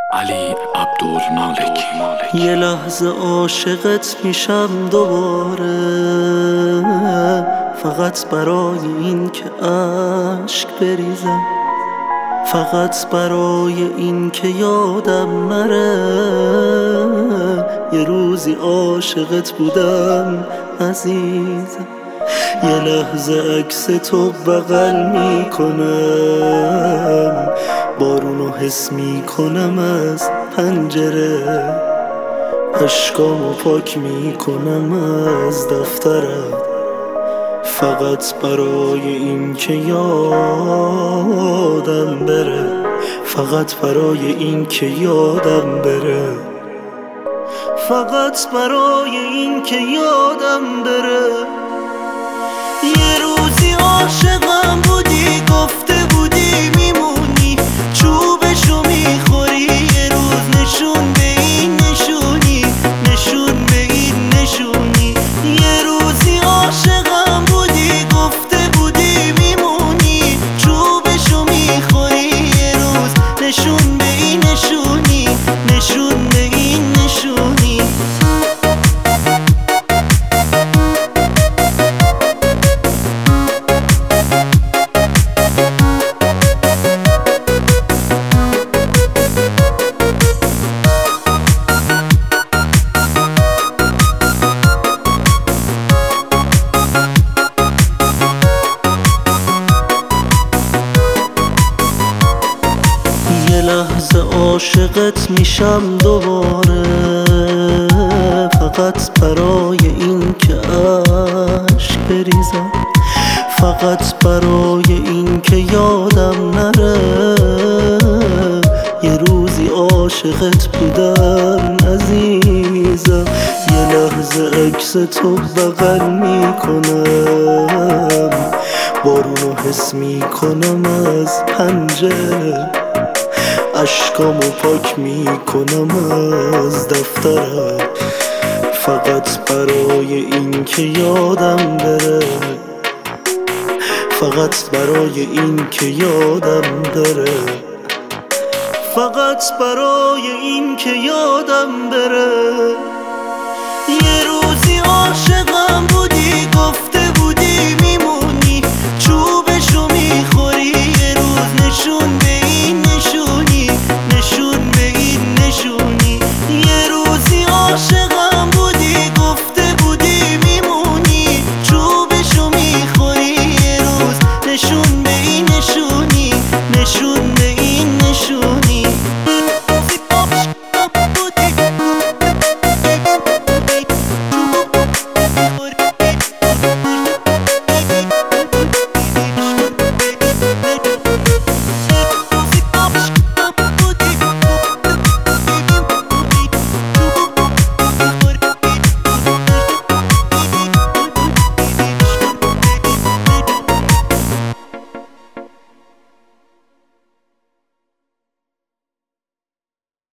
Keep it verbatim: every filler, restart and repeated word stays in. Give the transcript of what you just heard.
علی عبدالمالکی. یه لحظه عاشقت میشم دوباره، فقط برای این که عشق بریزم، فقط برای این که یادم نره یه روزی عاشقت بودم عزیزم. یه لحظه عکس تو بغل میکنم، بارونو حس میکنم از پنجره، اشکامو پاک میکنم از دفترم، فقط برای این که یادم بره، فقط برای این که یادم بره، فقط برای این که یادم بره. یه روزی عاشقم بودی، گفته بودی میمونی، چوبشو میخوری، یه روز نشون به این نشونی، نشون به این نشونی. یه روزی عاشقم بودی، گفته بودی میمونی، چوبشو میخوری، یه روز نشون به این نشونی، نشون به این نشونی. یه لحظه عاشقت میشم دوباره، فقط برای این که عشق بریزم، فقط برای این که یادم نره یه روزی عاشقت بودم عزیزم. یه لحظه عکس تو بغل میکنم، بارونو حس میکنم از پنجره، اشکامو پاک میکنم از دفترم، فقط برای این که یادم بره، فقط برای این که یادم بره، فقط برای این که یادم بره.